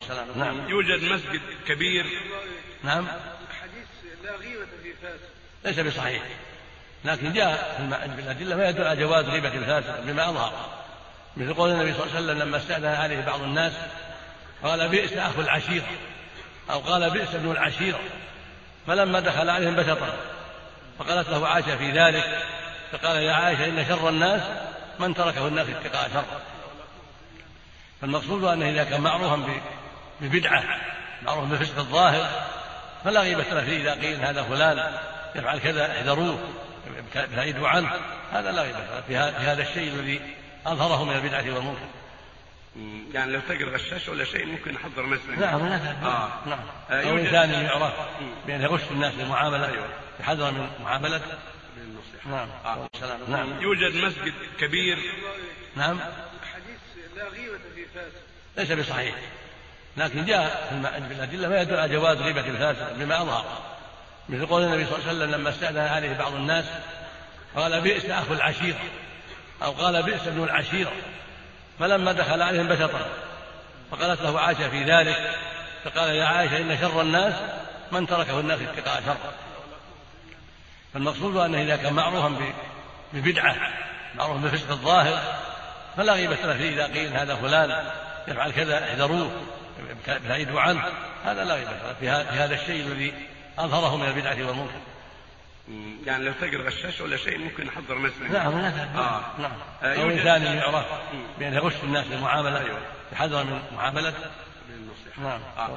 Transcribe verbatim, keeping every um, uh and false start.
نعم. يوجد مسجد كبير. نعم. حديث لا غيبة في فاسق ليس بصحيح، لكن جاء في الأدلة ما يدل على جواز غيبة الفاسق بما أظهر، مثل قول النبي صلى الله عليه وسلم لما استأذن عليه بعض الناس قال بئس أخو العشيرة، أو قال بئس ابن العشيرة، فلما دخل عليهم بسطه، فقالت له عائشة في ذلك، فقال يا عائشة إن شر الناس من تركه الناس اتقاء شر. فالمقصود أنه إذا كان معروفا ببدعة معروف بفسق الظاهر فلا غيبة له فيه، إذا قيل هذا فلان يفعل كذا احذروه ابتعدوا عنه، هذا لا غيبة له في هذا الشيء الذي أظهره من البدعة والمنكر. يعني لو تجد غشاش ولا شيء ممكن نحضر مسجد. نعم نعم. آه. نعم. آه أو إنسان يعرف بأن يغش الناس للمعاملة، أيوة. يحذر من معاملة. نعم. آه. نعم. يوجد مسجد كبير. نعم. حديث لا غيبة في فاسق ليس بصحيح، لكن جاء في الأدلة ما يدل على جواز غيبة الفاسق بما أظهر، مثل قول النبي صلى الله عليه وسلم لما استأذن عليه بعض الناس قال بئس أخو العشيرة، أو قال بئس ابن العشيرة، فلما دخل عليهم بسطه، فقالت له عائشة في ذلك، فقال يا عائشة إن شر الناس من تركه الناس اتقاء شر. فالمقصود أنه إذا كان معروفا ببدعة معروف بفسق الظاهر فلا غيبة له فيه، إذا قيل هذا فلان يفعل كذا احذروه ابتعدوا عنه، هذا لا غيبة له في هذا الشيء الذي أظهره من البدعة والمنكر. يعني لو تجد غشاش ولا شيء ممكن نحضر مسجد. نعم نعم. آه. نعم. أو إنسان يعرف بأن يغش الناس للمعاملة، أيوة. يحذر من معاملة. نعم. آه.